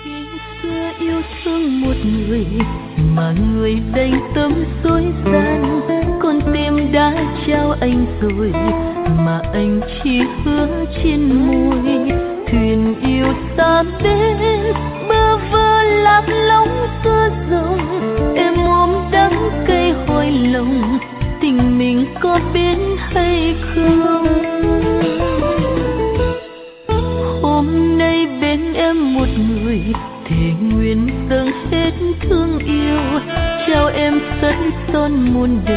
Khi xưa yêu thương một người mà người đành tâm dối gian, con tim đã trao anh rồi mà anh chỉ hứa trên môi. Thuyền yêu xa bên bơ vơ lạc lõng giữa dòng, em ôm đắng cay hồi lòng, tình mình có biết hay không? Hôm nay bên em một người thề nguyện dâng hết thương yêu, trao em sân son muôn